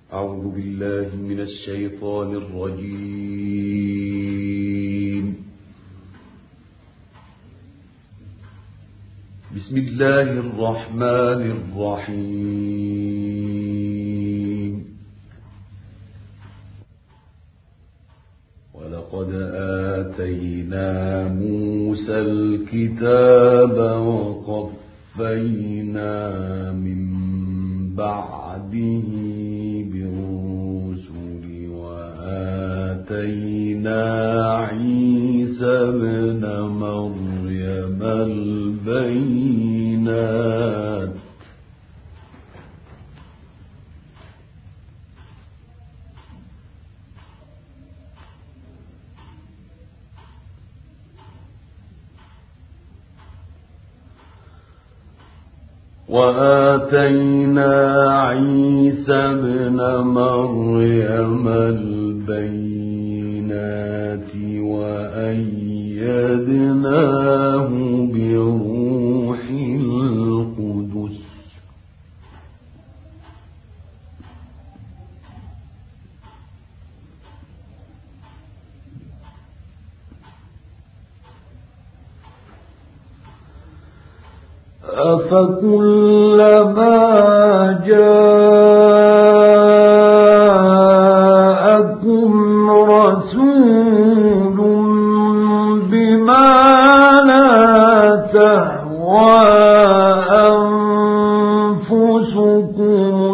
أعوذ بالله من الشيطان الرجيم. بسم الله الرحمن الرحيم. ولقد آتينا موسى الكتاب وقفينا من بعده بالرسل وآتينا عيسى ابن مريم البينات وأيدناه بروح القدس أفكلما جاءكم رسول بما لا تهوى أنفسكم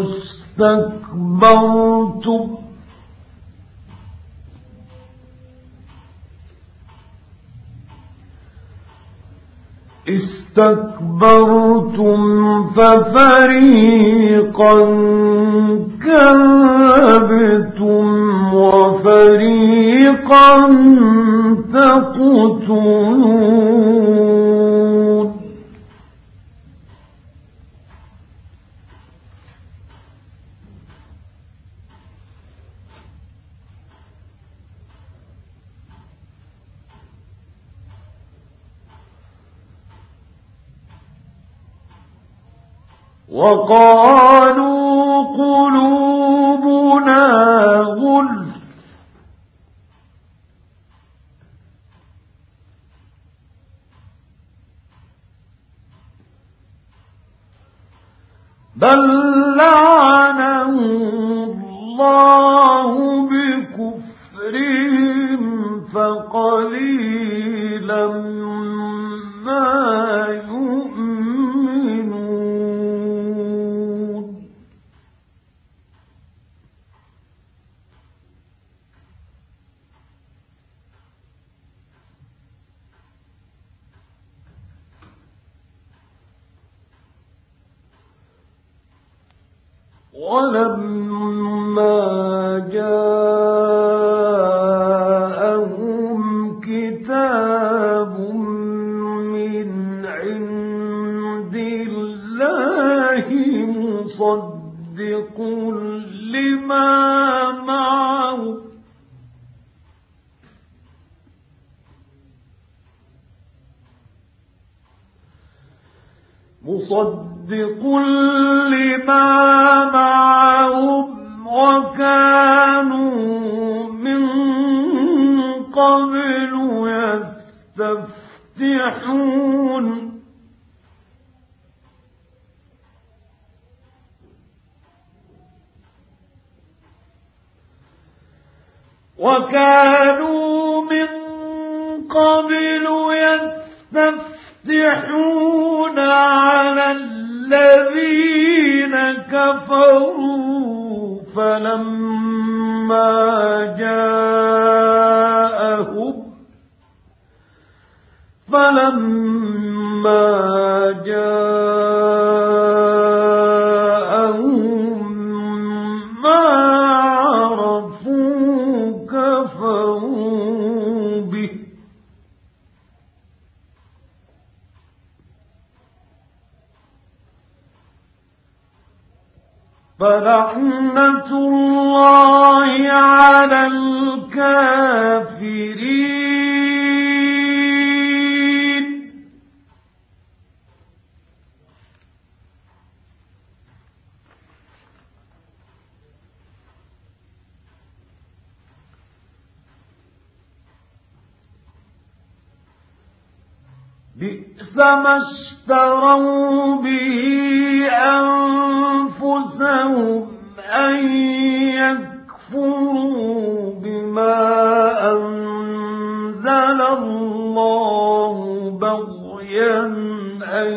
استكبرتم ففريقا كذبتم وفريقا تقتلون وقالوا قلوبنا غلف بل لعنهم الله بكفرهم فقليلا ما يؤمنون ولما جاءهم كتاب من عند الله مصدق لما معهم وكانوا من قبل يستفتحون على الذين كفروا فلما جاءهم ما عرفوا كفروا به فلعنة الله على الكافرين. بئس ما اشتروا به أنفسهم أن يكفروا بما أنزل الله بغيا أن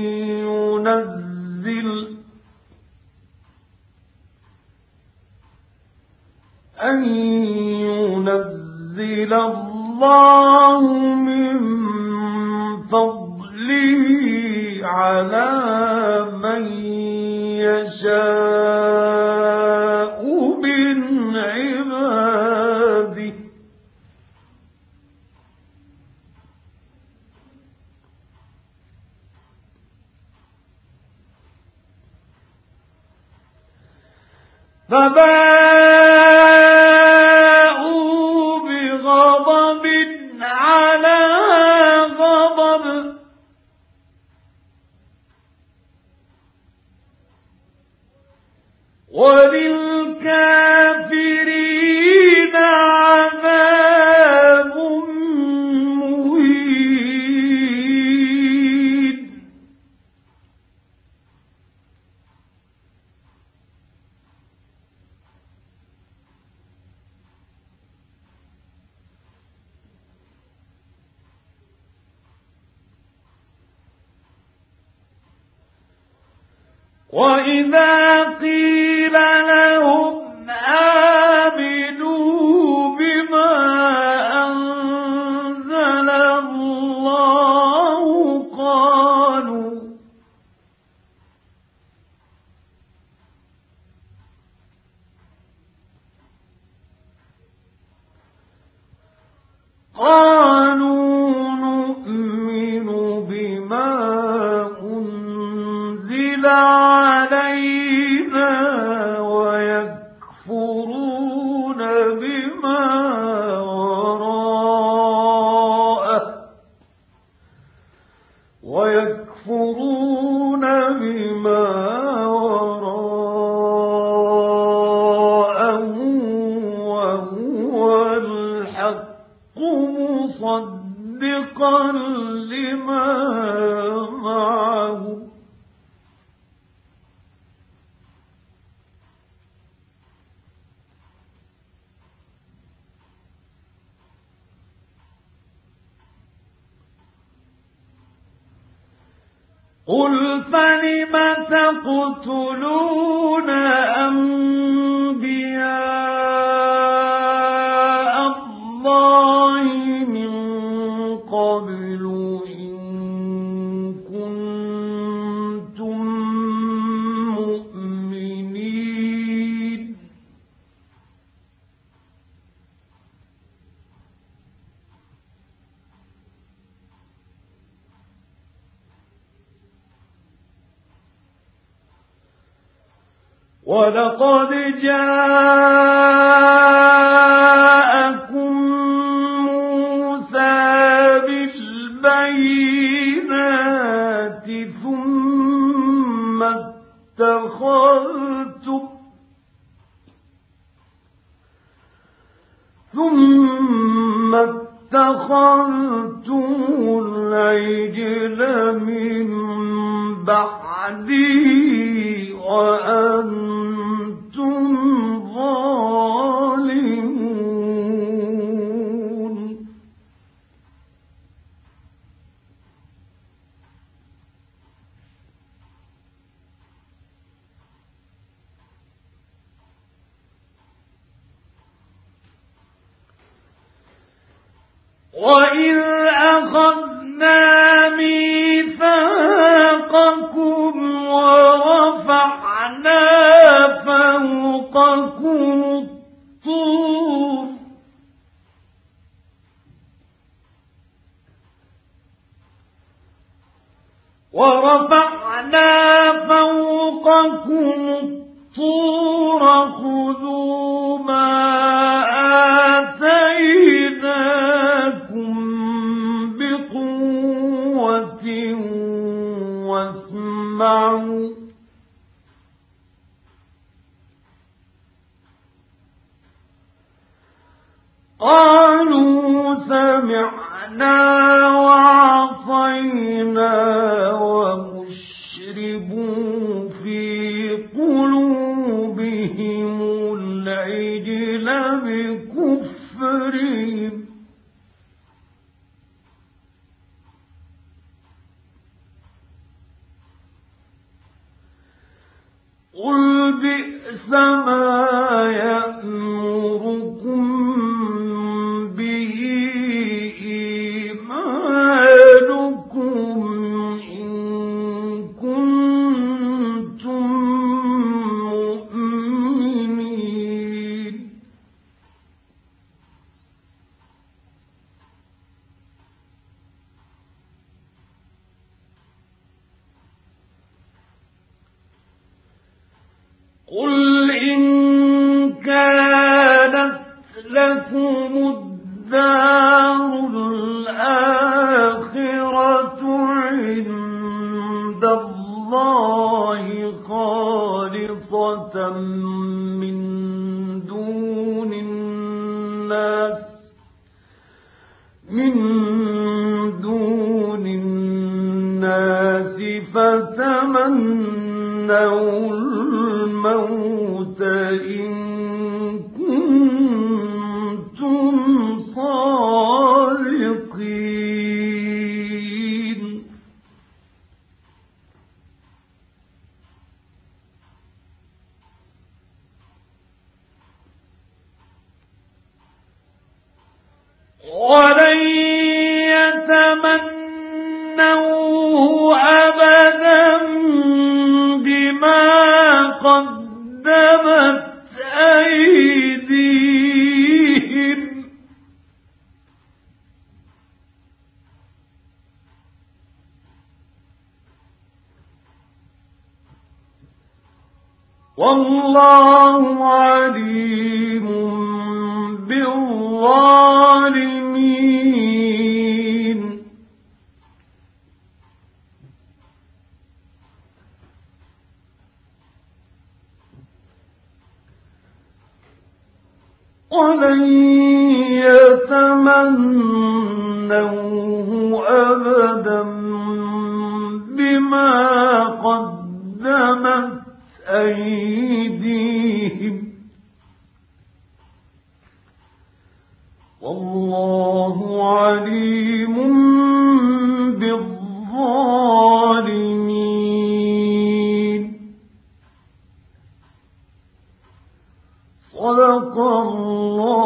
ينزل الله من فضله على من يشاء من عباده فباءوا بغضب على غضب وللكافرين عذاب مهين وإذا قيل لهم آمنوا بما أنزل الله قالوا نؤمن بما أنزل علينا ويكفرون بما وراءه وهو الحق مصدقا لما معه قل فلم تقتلون أنبياء الله من قبل إن كنتم مؤمنين ولقد جاءكم موسى بالبينات ثم اتخذتم العجل من بعده وأنتم ظالمون وإذ أخذنا ميثاقكم ورفعنا فوقكم الطور خذوا ما آتيناكم بقوة واسمعوا قالوا سمعنا وعصينا يتمنوا الموت إن كنتم صادقين ولن يتمنوا أبدا بما قدمت أيديهم والله عليم بالظالمين ولن يتمنوه أبدا بما قدمت أيديهم والله عليم بالظالمين صدق الله